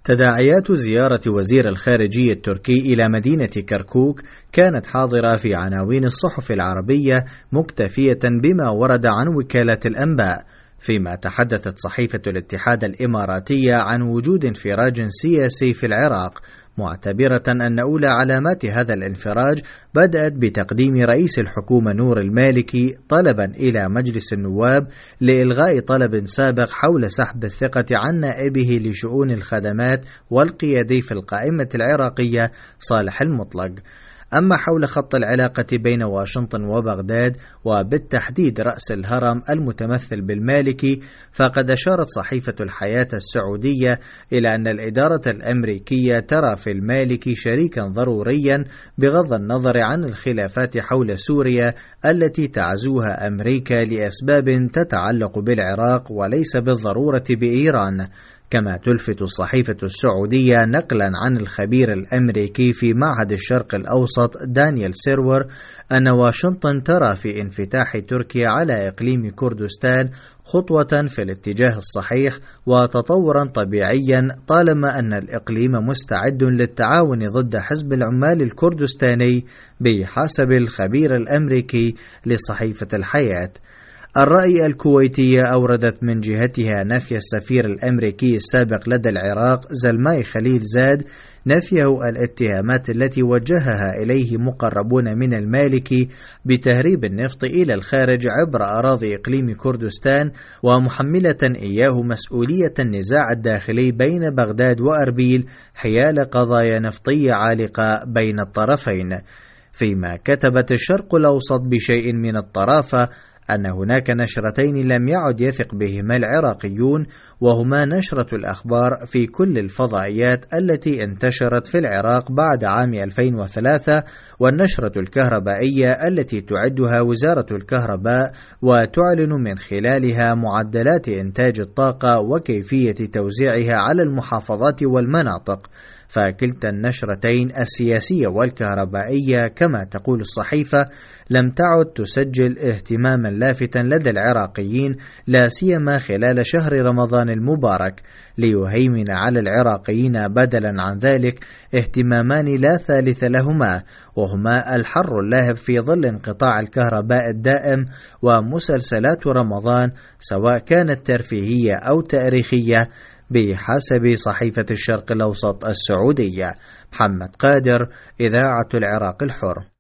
تداعيات زيارة وزير الخارجية التركي إلى مدينة كركوك كانت حاضرة في عناوين الصحف العربية مكتفية بما ورد عن وكالة الأنباء، فيما تحدثت صحيفة الاتحاد الإماراتية عن وجود انفراج سياسي في العراق، معتبرة أن أولى علامات هذا الانفراج بدأت بتقديم رئيس الحكومة نور المالكي طلبا إلى مجلس النواب لإلغاء طلب سابق حول سحب الثقة عن نائبه لشؤون الخدمات والقيادي في القائمة العراقية صالح المطلق. أما حول خط العلاقة بين واشنطن وبغداد وبالتحديد رأس الهرم المتمثل بالمالكي، فقد أشارت صحيفة الحياة السعودية إلى أن الإدارة الأمريكية ترى في المالكي شريكا ضروريا بغض النظر عن الخلافات حول سوريا التي تعزوها أمريكا لأسباب تتعلق بالعراق وليس بالضرورة بإيران. كما تلفت الصحيفة السعودية نقلا عن الخبير الأمريكي في معهد الشرق الأوسط دانيال سيرور أن واشنطن ترى في انفتاح تركيا على إقليم كردستان خطوة في الاتجاه الصحيح وتطورا طبيعيا، طالما أن الإقليم مستعد للتعاون ضد حزب العمال الكردستاني بحسب الخبير الأمريكي لصحيفة الحياة. الرأي الكويتية أوردت من جهتها نفي السفير الأمريكي السابق لدى العراق زلماي خليل زاد نفيه الاتهامات التي وجهها إليه مقربون من المالكي بتهريب النفط إلى الخارج عبر أراضي إقليم كردستان، ومحملة إياه مسؤولية النزاع الداخلي بين بغداد وأربيل حيال قضايا نفطية عالقة بين الطرفين. فيما كتبت الشرق الأوسط بشيء من الطرافة أن هناك نشرتين لم يعد يثق بهما العراقيون، وهما نشرة الأخبار في كل الفضائيات التي انتشرت في العراق بعد عام 2003، والنشرة الكهربائية التي تعدها وزارة الكهرباء وتعلن من خلالها معدلات إنتاج الطاقة وكيفية توزيعها على المحافظات والمناطق. فكلتا النشرتين السياسية والكهربائية كما تقول الصحيفة لم تعد تسجل اهتماما لافتا لدى العراقيين، لا سيما خلال شهر رمضان المبارك، ليهيمن على العراقيين بدلا عن ذلك اهتمامان لا ثالث لهما، وهما الحر اللاهب في ظل انقطاع الكهرباء الدائم ومسلسلات رمضان سواء كانت ترفيهية أو تاريخية بحسب صحيفة الشرق الأوسط السعودية. محمد قادر، إذاعة العراق الحر.